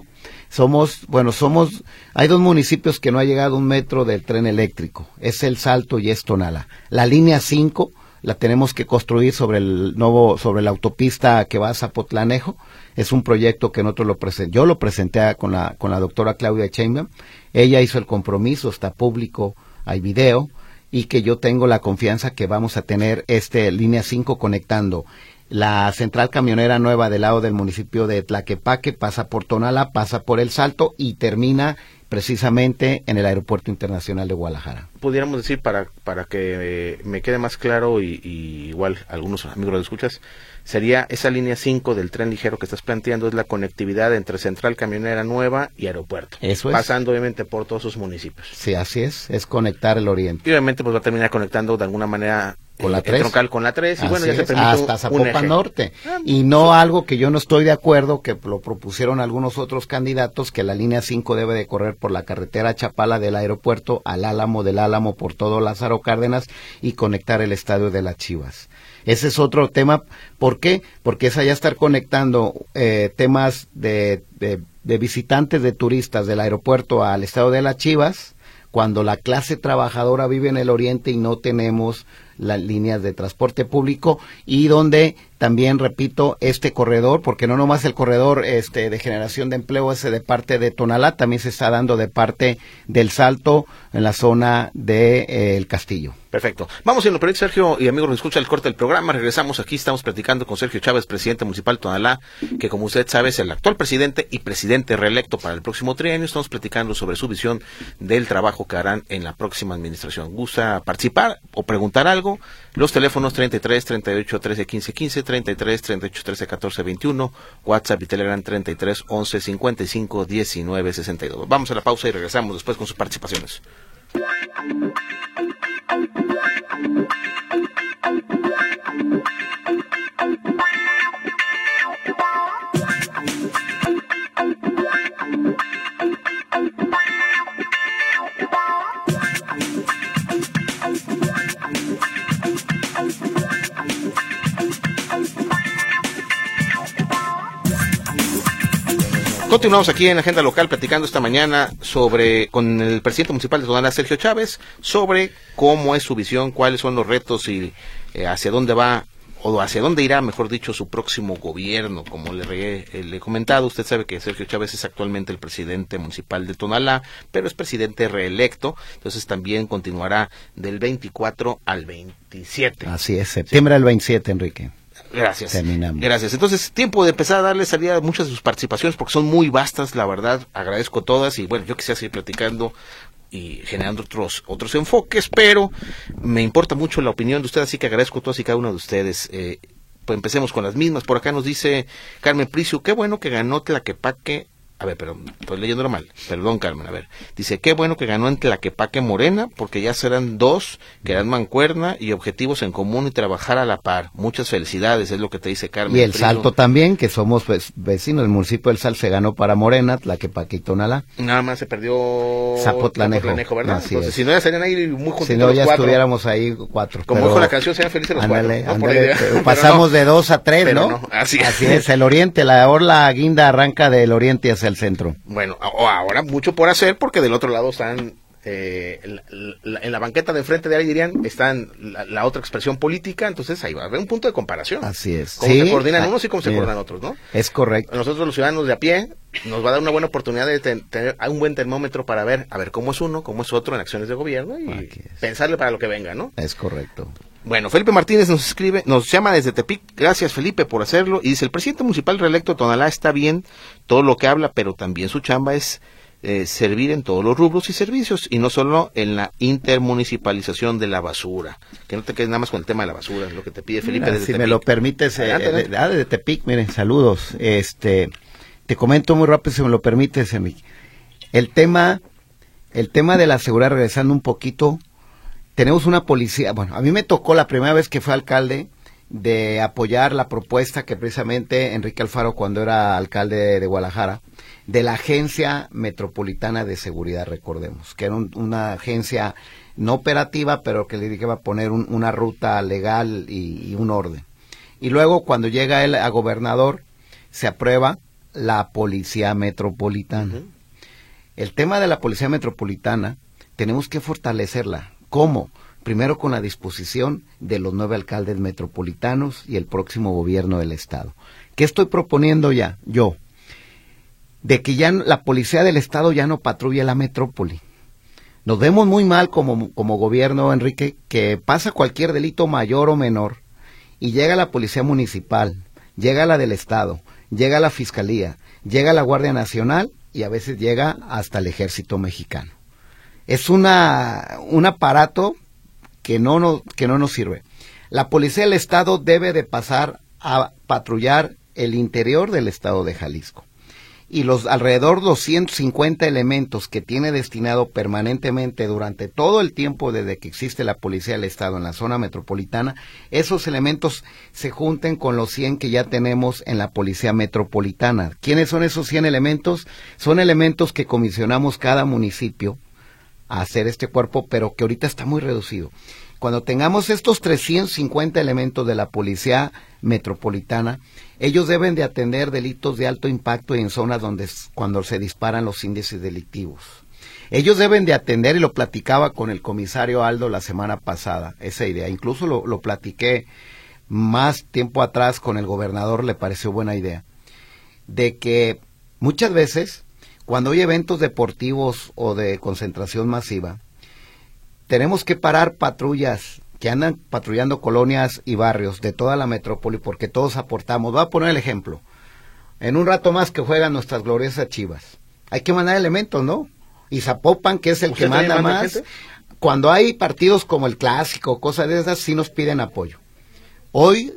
Hay 2 municipios que no ha llegado 1 metro del tren eléctrico, es El Salto y es Tonalá. La línea 5 la tenemos que construir sobre la autopista que va a Zapotlanejo. Es un proyecto que yo lo presenté con la doctora Claudia Sheinbaum. Ella hizo el compromiso, está público, hay video, y que yo tengo la confianza que vamos a tener línea 5 conectando la central camionera nueva del lado del municipio de Tlaquepaque, pasa por Tonalá, pasa por El Salto y termina precisamente en el Aeropuerto Internacional de Guadalajara. Pudiéramos decir, para que me quede más claro, y igual algunos amigos lo escuchas, sería esa línea 5 del tren ligero que estás planteando, es la conectividad entre central camionera nueva y aeropuerto. Eso es. Pasando obviamente por todos sus municipios. Sí, así es conectar el oriente. Y obviamente pues va a terminar conectando de alguna manera con la 3. Troncal con la 3, y bueno, ya se permite hasta Zapopan Norte. Y no algo que yo no estoy de acuerdo, que lo propusieron algunos otros candidatos, que la línea 5 debe de correr por la carretera Chapala del aeropuerto al Álamo, del Álamo por todo Lázaro Cárdenas, y conectar el estadio de las Chivas. Ese es otro tema. ¿Por qué? Porque es allá estar conectando temas de visitantes, de turistas del aeropuerto al estado de Las Chivas, cuando la clase trabajadora vive en el oriente y no tenemos las líneas de transporte público, y donde también, repito, este corredor, porque no nomás el corredor de generación de empleo ese de parte de Tonalá, también se está dando de parte del Salto en la zona de El Castillo. Perfecto. Vamos en lo permite, Sergio, y amigos, nos escucha el corte del programa. Regresamos aquí, estamos platicando con Sergio Chávez, presidente municipal de Tonalá, que como usted sabe es el actual presidente y presidente reelecto para el próximo trienio. Estamos platicando sobre su visión del trabajo que harán en la próxima administración. ¿Gusta participar o preguntar algo? Los teléfonos 33 38 13 15 15, 33 38 13 14 21, WhatsApp y Telegram 33 11 55 19 62. Vamos a la pausa y regresamos después con sus participaciones. Continuamos aquí en la agenda local platicando esta mañana con el presidente municipal de Tonalá, Sergio Chávez, sobre cómo es su visión, cuáles son los retos y hacia dónde va, o hacia dónde irá, mejor dicho, su próximo gobierno. Como le he comentado, usted sabe que Sergio Chávez es actualmente el presidente municipal de Tonalá, pero es presidente reelecto, entonces también continuará del 24 al 27. Así es, septiembre del 27, Enrique. Gracias. Terminamos. Gracias. Entonces, tiempo de empezar a darle salida a muchas de sus participaciones porque son muy vastas, la verdad. Agradezco todas y bueno, yo quisiera seguir platicando y generando otros enfoques, pero me importa mucho la opinión de ustedes, así que agradezco a todos y cada uno de ustedes. Pues empecemos con las mismas. Por acá nos dice Carmen Pricio, qué bueno que ganó Tlaquepaque. A ver, pero estoy leyéndolo mal. Perdón, Carmen, a ver. Dice, qué bueno que ganó en Tlaquepaque Morena, porque ya serán dos, que dan mancuerna y objetivos en común y trabajar a la par. Muchas felicidades, es lo que te dice Carmen. Y el Salto también, que somos vecinos. El municipio del Salto se ganó para Morena, Tlaquepaque y Tonalá. Nada más se perdió Zapotlanejo, ¿verdad? Así Entonces, es. si no, ya estarían ahí muy juntitos. Si no, ya cuatro. Estuviéramos ahí cuatro. Como dijo la canción, sean felices los ándale, cuatro. Ándale, ¿no? pasamos de 2 a 3, pero ¿no? Así es, el oriente, la orla guinda arranca del oriente hacia el centro. Bueno, ahora mucho por hacer, porque del otro lado están, en la banqueta de enfrente de ahí dirían, están la otra expresión política, entonces ahí va a haber un punto de comparación. Así es. Cómo se coordinan unos y cómo se coordinan otros, ¿no? Es correcto. Nosotros los ciudadanos de a pie nos va a dar una buena oportunidad de tener un buen termómetro para ver, cómo es uno, cómo es otro en acciones de gobierno y pensarle para lo que venga, ¿no? Es correcto. Bueno, Felipe Martínez nos llama desde Tepic. Gracias, Felipe, por hacerlo. Y dice, el presidente municipal reelecto de Tonalá está bien todo lo que habla, pero también su chamba es servir en todos los rubros y servicios, y no solo en la intermunicipalización de la basura. Que no te quedes nada más con el tema de la basura, es lo que te pide Felipe desde si Tepic. me lo permites, desde Tepic, miren, saludos. Te comento muy rápido, si me lo permites, Enrique. El tema de la seguridad, regresando un poquito, tenemos una policía, bueno, a mí me tocó la primera vez que fue alcalde de apoyar la propuesta que precisamente Enrique Alfaro, cuando era alcalde de Guadalajara, de la Agencia Metropolitana de Seguridad, recordemos, que era una agencia no operativa, pero que le dije que iba a poner una ruta legal y un orden. Y luego, cuando llega él a gobernador, se aprueba la Policía Metropolitana. Uh-huh. El tema de la Policía Metropolitana, tenemos que fortalecerla. ¿Cómo? Primero con la disposición de los 9 alcaldes metropolitanos y el próximo gobierno del estado. ¿Qué estoy proponiendo ya? Yo, de que ya la policía del estado ya no patrulle la metrópoli. Nos vemos muy mal como gobierno, Enrique, que pasa cualquier delito mayor o menor y llega la policía municipal, llega la del estado, llega la fiscalía, llega la Guardia Nacional y a veces llega hasta el Ejército Mexicano. Es un aparato que no nos sirve. La policía del estado debe de pasar a patrullar el interior del estado de Jalisco. Y los alrededor 250 elementos que tiene destinado permanentemente durante todo el tiempo desde que existe la policía del estado en la zona metropolitana, esos elementos se junten con los 100 que ya tenemos en la policía metropolitana. ¿Quiénes son esos 100 elementos? Son elementos que comisionamos cada municipio a hacer este cuerpo, pero que ahorita está muy reducido. Cuando tengamos estos 350 elementos de la Policía Metropolitana, ellos deben de atender delitos de alto impacto y en zonas cuando se disparan los índices delictivos. Ellos deben de atender, y lo platicaba con el comisario Aldo la semana pasada, esa idea. Incluso lo platiqué más tiempo atrás con el gobernador, le pareció buena idea, de que muchas veces, cuando hay eventos deportivos o de concentración masiva, tenemos que parar patrullas que andan patrullando colonias y barrios de toda la metrópoli, porque todos aportamos. Voy a poner el ejemplo. En un rato más que juegan nuestras gloriosas Chivas, hay que mandar elementos, ¿no? Y Zapopan, que es el que manda más, gente? Cuando hay partidos como el Clásico, cosas de esas, sí nos piden apoyo. Hoy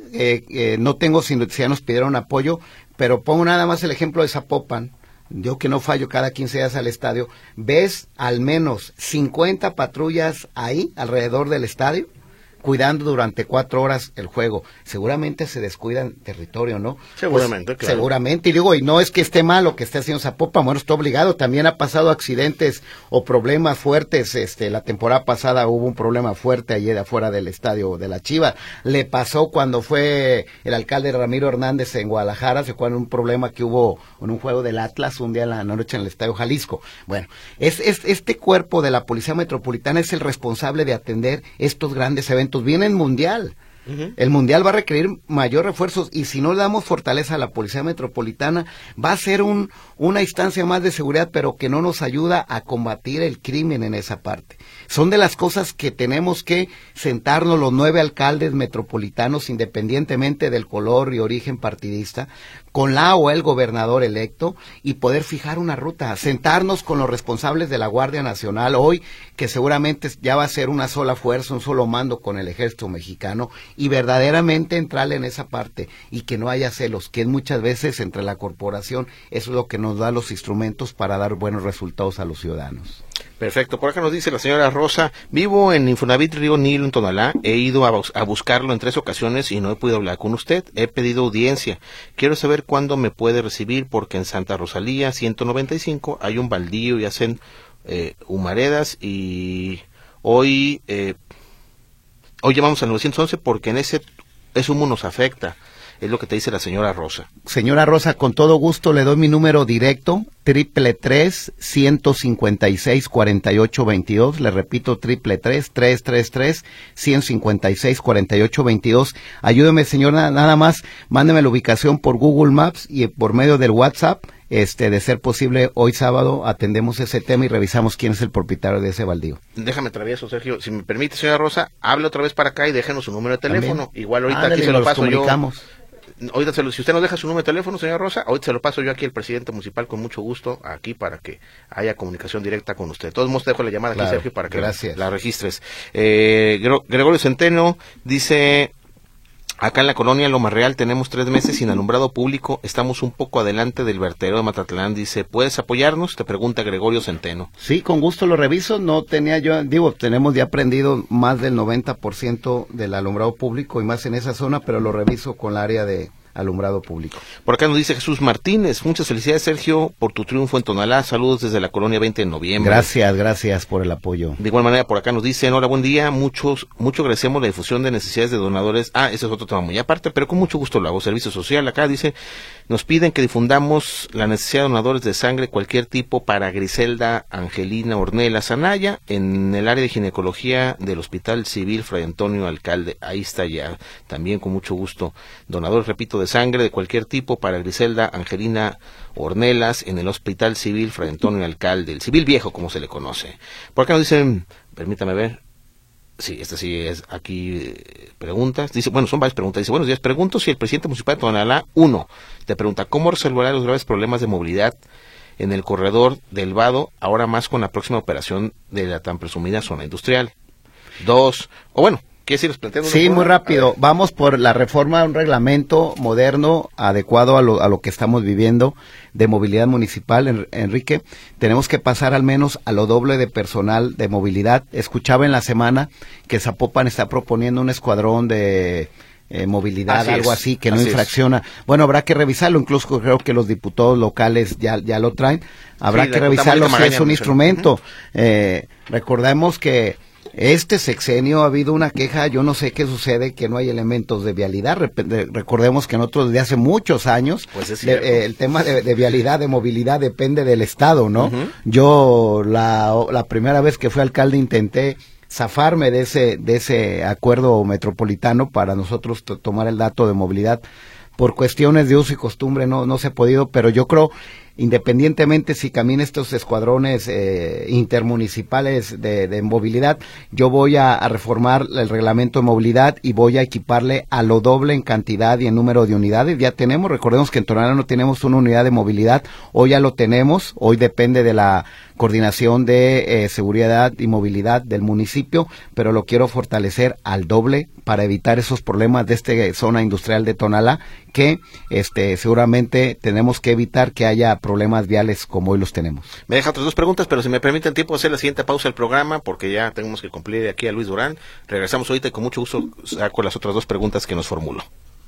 no tengo si ya nos pidieron apoyo, pero pongo nada más el ejemplo de Zapopan. Yo que no fallo cada 15 días al estadio, ves al menos 50 patrullas ahí alrededor del estadio, cuidando durante 4 horas el juego. Seguramente se descuidan territorio, ¿no? Seguramente, pues, claro. Seguramente, y digo, y no es que esté mal lo que esté haciendo Zapopan, bueno, está obligado. También ha pasado accidentes o problemas fuertes. La temporada pasada hubo un problema fuerte allí de afuera del estadio de la Chiva. Le pasó cuando fue el alcalde Ramiro Hernández en Guadalajara, se fue en un problema que hubo en un juego del Atlas un día en la noche en el estadio Jalisco. Bueno, este cuerpo de la Policía Metropolitana es el responsable de atender estos grandes eventos. Viene el Mundial. El Mundial va a requerir mayor refuerzos, y si no le damos fortaleza a la Policía Metropolitana, va a ser una instancia más de seguridad, pero que no nos ayuda a combatir el crimen en esa parte. Son de las cosas que tenemos que sentarnos los 9 alcaldes metropolitanos, independientemente del color y origen partidista, con la o el gobernador electo, y poder fijar una ruta, sentarnos con los responsables de la Guardia Nacional hoy, que seguramente ya va a ser una sola fuerza, un solo mando con el ejército mexicano, y verdaderamente entrarle en esa parte, y que no haya celos, que muchas veces entre la corporación, eso es lo que nos da los instrumentos para dar buenos resultados a los ciudadanos. Perfecto, por acá nos dice la señora Rosa: vivo en Infonavit Río Nilo en Tonalá, he ido a buscarlo en 3 ocasiones y no he podido hablar con usted, he pedido audiencia, quiero saber cuándo me puede recibir, porque en Santa Rosalía 195 hay un baldío y hacen humaredas, y hoy llamamos al 911 porque en ese humo nos afecta. Es lo que te dice la señora Rosa. Señora Rosa, con todo gusto le doy mi número directo, 333-156-4822, le repito, 333-333-156-4822. Ayúdeme, señora, nada más, mándeme la ubicación por Google Maps y por medio del WhatsApp. De ser posible, hoy sábado atendemos ese tema y revisamos quién es el propietario de ese baldío. Déjame travieso, Sergio, si me permite, señora Rosa, hable otra vez para acá y déjenos su número de teléfono. También. Igual ahorita aquí se lo paso yo. Ahorita si usted nos deja su número de teléfono, señora Rosa, ahorita se lo paso yo aquí al presidente municipal con mucho gusto, aquí para que haya comunicación directa con usted. De todos modos, te dejo la llamada aquí, Sergio, para que la registres. Gregorio Centeno dice: acá en la colonia Loma Real tenemos 3 meses sin alumbrado público, estamos un poco adelante del vertedero de Matatlán. Dice, ¿puedes apoyarnos? Te pregunta Gregorio Centeno. Sí, con gusto lo reviso. No tenía yo, tenemos ya aprendido más del 90% del alumbrado público y más en esa zona, pero lo reviso con la área de alumbrado público. Por acá nos dice Jesús Martínez: muchas felicidades, Sergio, por tu triunfo en Tonalá, saludos desde la colonia 20 de noviembre. Gracias por el apoyo. De igual manera, por acá nos dicen: hola, buen día, mucho agradecemos la difusión de necesidades de donadores. Ese es otro tema muy aparte, pero con mucho gusto lo hago. Servicio social, acá dice, nos piden que difundamos la necesidad de donadores de sangre, cualquier tipo, para Griselda Angelina Ornelas Anaya, en el área de ginecología del Hospital Civil Fray Antonio Alcalde. Ahí está ya, también con mucho gusto. Donadores, repito, de sangre de cualquier tipo para Griselda Angelina Ornelas en el Hospital Civil Fray Antonio Alcalde, el Civil Viejo, como se le conoce. Por acá nos dicen, permítame ver, sí, esta sí es aquí preguntas, dice, bueno, son varias preguntas, dice, buenos días, pregunto si el presidente municipal de Tonalá, 1, te pregunta, ¿cómo resolverá los graves problemas de movilidad en el corredor del Vado, ahora más con la próxima operación de la tan presumida zona industrial? 2, Sí, muy rápido. Vamos por la reforma de un reglamento moderno, adecuado a lo que estamos viviendo de movilidad municipal, Enrique. Tenemos que pasar al menos a lo doble de personal de movilidad. Escuchaba en la semana que Zapopan está proponiendo un escuadrón de movilidad, algo así, que no infracciona. Bueno, habrá que revisarlo, incluso creo que los diputados locales ya lo traen. Habrá que revisarlo si es un instrumento. Recordemos que Este sexenio ha habido una queja, yo no sé qué sucede, que no hay elementos de vialidad. Recordemos que nosotros desde hace muchos años, pues el tema de vialidad, de movilidad, depende del Estado, ¿no? Uh-huh. Yo la primera vez que fui alcalde intenté zafarme de ese acuerdo metropolitano para nosotros tomar el dato de movilidad. Por cuestiones de uso y costumbre no se ha podido, pero yo creo, independientemente si camina estos escuadrones intermunicipales de movilidad, yo voy a reformar el reglamento de movilidad y voy a equiparle a lo doble en cantidad y en número de unidades. Ya tenemos, recordemos que en Tonalá no tenemos una unidad de movilidad, hoy ya lo tenemos, hoy depende de la coordinación de seguridad y movilidad del municipio, pero lo quiero fortalecer al doble para evitar esos problemas de esta zona industrial de Tonalá, que seguramente tenemos que evitar que haya problemas viales como hoy los tenemos. Me deja otras dos preguntas, pero si me permiten tiempo hacer la siguiente pausa del programa, porque ya tenemos que cumplir aquí a Luis Durán. Regresamos ahorita y con mucho gusto saco las otras dos preguntas que nos formuló.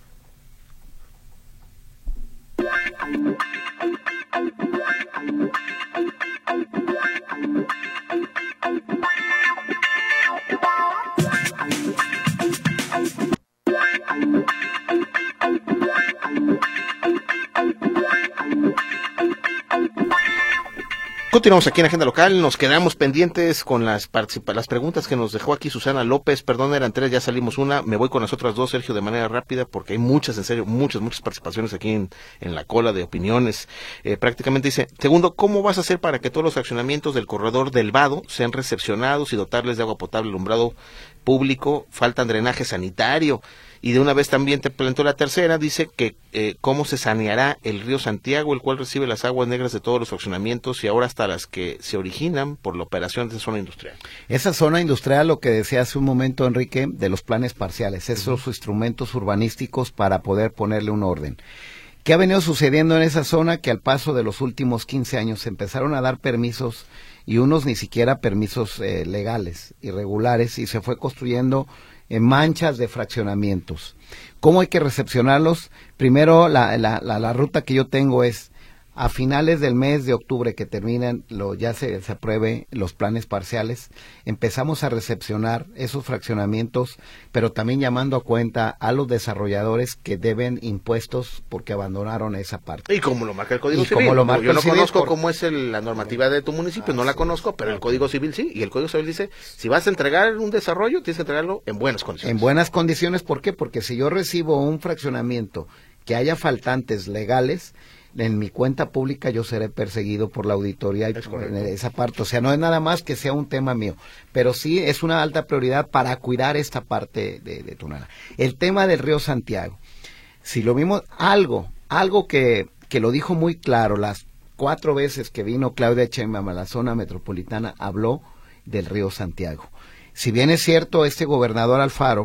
Continuamos aquí en Agenda Local, nos quedamos pendientes con las preguntas que nos dejó aquí Susana López, perdón, eran 3, ya salimos una, me voy con las otras 2, Sergio, de manera rápida, porque hay muchas, en serio, muchas participaciones aquí en la cola de opiniones. Prácticamente dice, segundo, ¿cómo vas a hacer para que todos los fraccionamientos del corredor del Vado sean recepcionados y dotarles de agua potable, alumbrado público? Falta drenaje sanitario. Y de una vez también te planteo la tercera, dice que cómo se saneará el río Santiago, el cual recibe las aguas negras de todos los fraccionamientos y ahora hasta las que se originan por la operación de esa zona industrial. Esa zona industrial, lo que decía hace un momento Enrique, de los planes parciales, esos instrumentos urbanísticos para poder ponerle un orden. ¿Qué ha venido sucediendo en esa zona? Que al paso de los últimos 15 años se empezaron a dar permisos y unos ni siquiera permisos legales, irregulares, y se fue construyendo en manchas de fraccionamientos. ¿Cómo hay que recepcionarlos? Primero, la ruta que yo tengo es a finales del mes de octubre que terminan, ya se apruebe los planes parciales, empezamos a recepcionar esos fraccionamientos, pero también llamando a cuenta a los desarrolladores que deben impuestos porque abandonaron esa parte. Y como lo marca el Código Civil. Yo no conozco cómo es la normativa de tu municipio, no la conozco, pero el Código Civil sí, y el Código Civil dice, si vas a entregar un desarrollo, tienes que entregarlo en buenas condiciones. En buenas condiciones, ¿por qué? Porque si yo recibo un fraccionamiento que haya faltantes legales, en mi cuenta pública yo seré perseguido por la auditoría y por esa parte. O sea, no es nada más que sea un tema mío, pero sí es una alta prioridad para cuidar esta parte de Tonalá. El tema del río Santiago, si lo vimos, algo que lo dijo muy claro, las 4 veces que vino Claudia Sheinbaum a la zona metropolitana, habló del río Santiago. Si bien es cierto, este gobernador Alfaro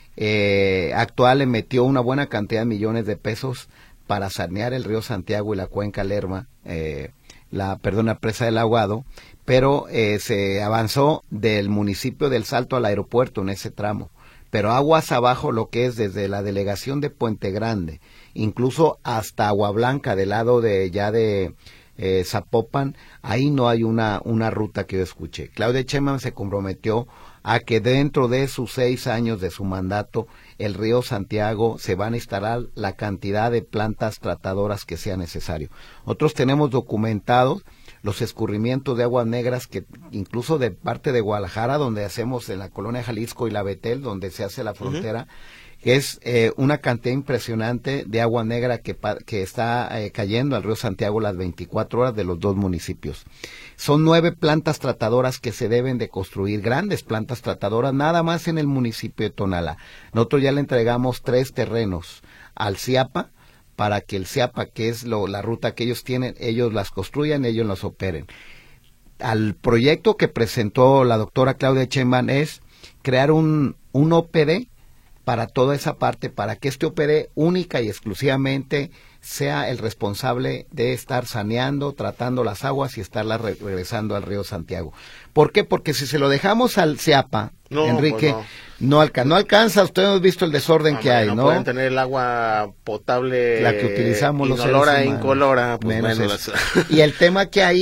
actual le metió una buena cantidad de millones de pesos para sanear el río Santiago y la cuenca Lerma, la presa del Aguado, pero se avanzó del municipio del Salto al aeropuerto en ese tramo, pero aguas abajo, lo que es desde la delegación de Puente Grande, incluso hasta Agua Blanca, del lado de Zapopan, ahí no hay una ruta que yo escuché. Claudia Sheinbaum se comprometió a que dentro de sus 6 años de su mandato, el río Santiago se van a instalar la cantidad de plantas tratadoras que sea necesario. Nosotros tenemos documentados los escurrimientos de aguas negras, que incluso de parte de Guadalajara, donde hacemos en la colonia Jalisco y la Betel, donde se hace la frontera, es una cantidad impresionante de agua negra que está cayendo al río Santiago las 24 horas de los 2 municipios. Son 9 plantas tratadoras que se deben de construir, grandes plantas tratadoras, nada más en el municipio de Tonalá. Nosotros ya le entregamos 3 terrenos al CIAPA, para que el CIAPA, que es la ruta que ellos tienen, ellos las construyan, ellos las operen. Al proyecto que presentó la doctora Claudia Sheinbaum es crear un OPD para toda esa parte, para que este OPD única y exclusivamente sea el responsable de estar saneando, tratando las aguas y estarlas regresando al río Santiago. ¿Por qué? Porque si se lo dejamos al CIAPA, Enrique, pues no alcanza. Ustedes han visto el desorden que hay, ¿no? Pueden tener el agua potable, la que utilizamos los seres inolora humanos, incolora, pues menos. Y el tema que hay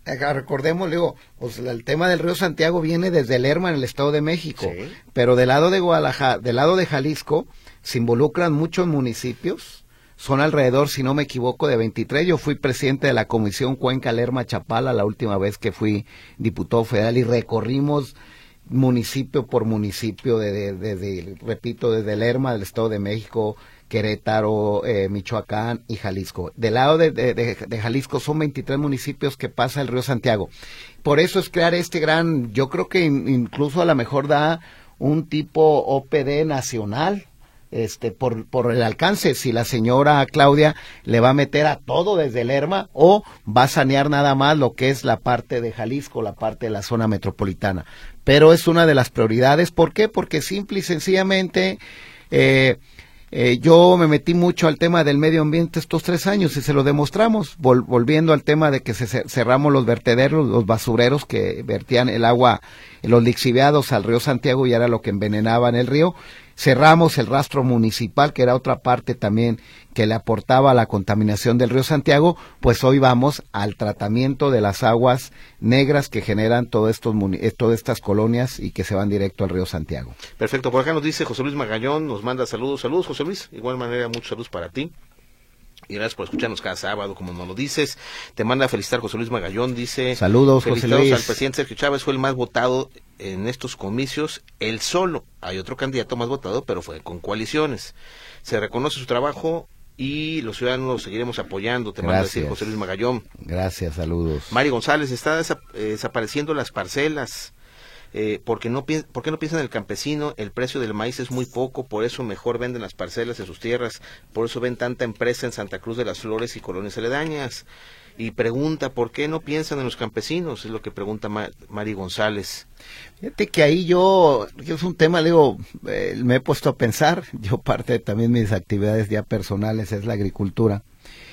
recordemos, digo, pues el tema del río Santiago viene desde Lerma en el Estado de México, Sí. pero del lado de Guadalajara, del lado de Jalisco, se involucran muchos municipios, son alrededor, si no me equivoco, de 23. Yo fui presidente de la Comisión Cuenca Lerma Chapala la última vez que fui diputado federal y recorrimos municipio por municipio, repito, desde Lerma, del Estado de México, Querétaro, Michoacán y Jalisco. Del lado de Jalisco son 23 municipios que pasa el río Santiago. Por eso es crear este gran, yo creo que incluso a lo mejor da un tipo OPD nacional, por el alcance, si la señora Claudia le va a meter a todo desde Lerma o va a sanear nada más lo que es la parte de Jalisco, la parte de la zona metropolitana. Pero es una de las prioridades. ¿Por qué? Porque simple y sencillamente yo me metí mucho al tema del medio ambiente estos 3 años y se lo demostramos, volviendo al tema de que cerramos los vertederos, los basureros que vertían el agua, los lixiviados al río Santiago y era lo que envenenaban el río. Cerramos el rastro municipal, que era otra parte también que le aportaba a la contaminación del río Santiago, pues hoy vamos al tratamiento de las aguas negras que generan todas estas colonias y que se van directo al río Santiago. Perfecto, por acá nos dice José Luis Magallón, nos manda saludos. Saludos, José Luis, igual manera, muchos saludos para ti. Y gracias por escucharnos cada sábado, como nos lo dices. Te manda a felicitar José Luis Magallón, dice... Saludos, José Luis. Al presidente Sergio Chávez, fue el más votado en estos comicios, él solo. Hay otro candidato más votado, pero fue con coaliciones. Se reconoce su trabajo y los ciudadanos lo seguiremos apoyando. Te manda a decir José Luis Magallón. Gracias, saludos. Mari González, está desapareciendo las parcelas. ¿Por qué no piensan en el campesino? El precio del maíz es muy poco, por eso mejor venden las parcelas en sus tierras, por eso ven tanta empresa en Santa Cruz de las Flores y colonias aledañas. Y pregunta, ¿por qué no piensan en los campesinos? Es lo que pregunta Mari González. Fíjate que ahí yo es un tema, digo, me he puesto a pensar, yo parte de también mis actividades ya personales es la agricultura,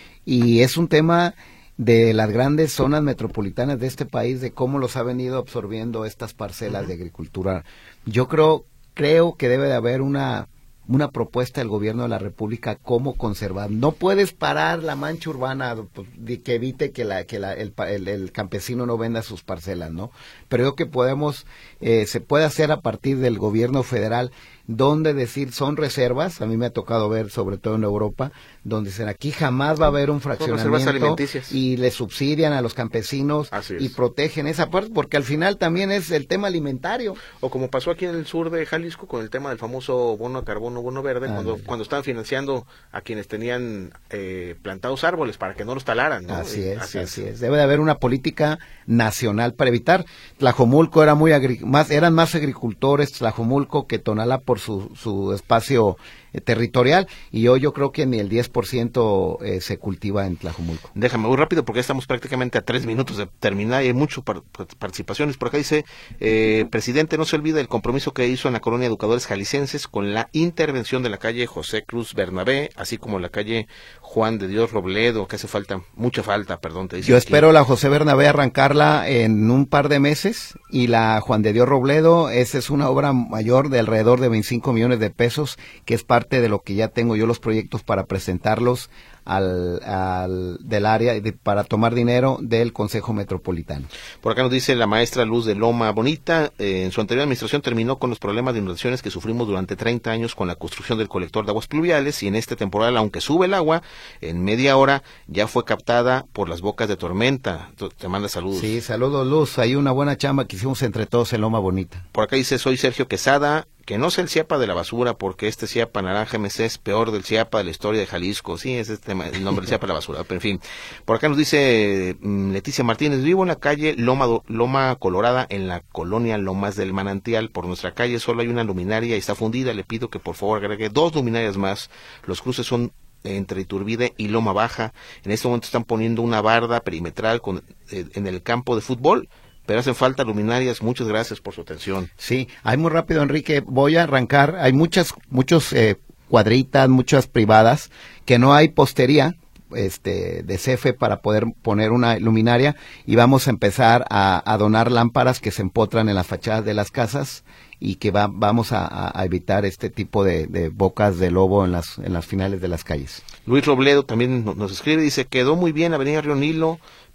y es un tema de las grandes zonas metropolitanas de este país, de cómo los ha venido absorbiendo estas parcelas de agricultura. Yo creo que debe de haber una propuesta del gobierno de la República cómo conservar. No puedes parar la mancha urbana que evite que el campesino no venda sus parcelas, ¿no? Pero creo que se puede hacer a partir del gobierno federal, donde decir son reservas. A mí me ha tocado ver, sobre todo en Europa, donde dicen aquí jamás va a haber un fraccionamiento y le subsidian a los campesinos y protegen esa parte, porque al final también es el tema alimentario. O como pasó aquí en el sur de Jalisco con el tema del famoso bono a carbono, bono verde, cuando estaban financiando a quienes tenían plantados árboles para que no los talaran, ¿no? Así es. Debe de haber una política nacional para evitar. Tlajomulco eran más agricultores Tlajomulco que Tonalá por su espacio territorial, y hoy yo creo que ni el 10% se cultiva en Tlajomulco. Déjame muy rápido porque ya estamos prácticamente a 3 minutos de terminar y hay muchas participaciones. Por acá dice, presidente, no se olvide el compromiso que hizo en la colonia Educadores Jalicenses con la intervención de la calle José Cruz Bernabé, así como la calle Juan de Dios Robledo, que hace mucha falta, te dice. Yo espero la José Bernabé arrancarla en un par de meses, y la Juan de Dios Robledo, esa es una obra mayor de alrededor de 25 millones de pesos, que es parte de lo que ya tengo yo los proyectos para presentarlos del área para tomar dinero del Consejo Metropolitano. Por acá nos dice la maestra Luz de Loma Bonita, en su anterior administración terminó con los problemas de inundaciones que sufrimos durante 30 años con la construcción del colector de aguas pluviales, y en este temporal, aunque sube el agua, en media hora ya fue captada por las bocas de tormenta. Te manda saludos. Sí, saludos, Luz. Hay una buena chamba que hicimos entre todos en Loma Bonita. Por acá dice, soy Sergio Quesada, que no sea el CIAPA de la basura, porque este CIAPA Naranja MC es peor del CIAPA de la historia de Jalisco. Sí, ese es el nombre del CIAPA de la basura, pero en fin. Por acá nos dice Leticia Martínez, vivo en la calle Loma Colorada, en la colonia Lomas del Manantial. Por nuestra calle solo hay una luminaria y está fundida. Le pido que por favor agregue 2 luminarias más. Los cruces son entre Iturbide y Loma Baja. En este momento están poniendo una barda perimetral en el campo de fútbol, pero hacen falta luminarias. Muchas gracias por su atención. Sí, hay muy rápido, Enrique, voy a arrancar. Hay muchos cuadritas, muchas privadas, que no hay postería de CFE para poder poner una luminaria, y vamos a empezar a donar lámparas que se empotran en las fachadas de las casas, y que vamos a evitar este tipo de bocas de lobo en las finales de las calles. Luis Robledo también nos escribe, dice, quedó muy bien Avenida Río Nilo,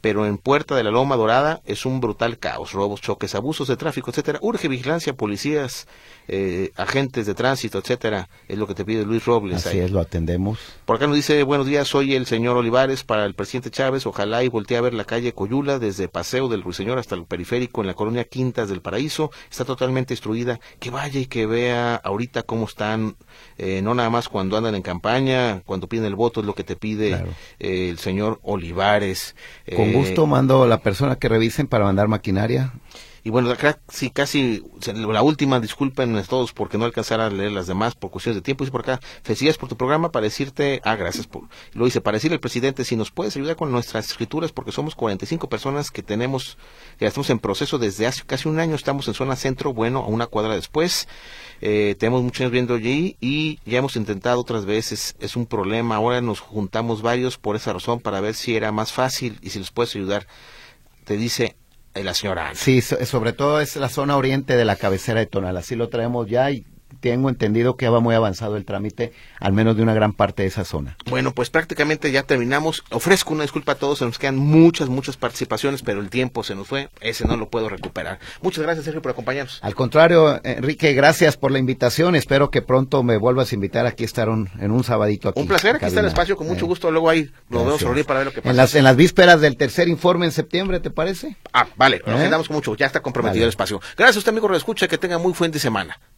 pero en Puerta de la Loma Dorada es un brutal caos, robos, choques, abusos de tráfico, etcétera. Urge vigilancia, policías, agentes de tránsito, etcétera, es lo que te pide Luis Robles. Así es, lo atendemos. Por acá nos dice, buenos días, soy el señor Olivares, para el presidente Chávez, ojalá y voltee a ver la calle Coyula, desde Paseo del Ruiseñor hasta el periférico en la colonia Quintas del Paraíso, está totalmente destruida, que vaya y que vea ahorita cómo están, no nada más cuando andan en campaña, cuando piden el voto, es lo que te pide claro. El señor Olivares. Con gusto mando a la persona que revisen para mandar maquinaria. Y bueno, acá sí, casi la última, disculpen todos porque no alcanzara a leer las demás por cuestiones de tiempo. Dice por acá, felicidades por tu programa, para decirte, gracias lo dice, para decirle al presidente, si nos puedes ayudar con nuestras escrituras, porque somos 45 personas que ya estamos en proceso desde hace casi un año, estamos en zona centro, bueno, a una cuadra después, tenemos muchos años viendo allí y ya hemos intentado otras veces, es un problema, ahora nos juntamos varios por esa razón para ver si era más fácil y si les puedes ayudar, te dice la señora Ana. Sí, sobre todo es la zona oriente de la cabecera de Tonalá, así lo traemos ya y tengo entendido que va muy avanzado el trámite, al menos de una gran parte de esa zona. Bueno, pues prácticamente ya terminamos. Ofrezco una disculpa a todos, se nos quedan muchas participaciones, pero el tiempo se nos fue, ese no lo puedo recuperar. Muchas gracias, Sergio, por acompañarnos. Al contrario, Enrique, gracias por la invitación, espero que pronto me vuelvas a invitar aquí a estar en un sabadito aquí. Un placer, aquí está el espacio, con mucho gusto, luego ahí nos vemos a reunir para ver lo que pasa. En las vísperas del tercer informe en septiembre, ¿te parece? Vale, nos quedamos con mucho, ya está comprometido el espacio. Gracias a usted, amigo, reescucha, que tenga muy buen fin de semana.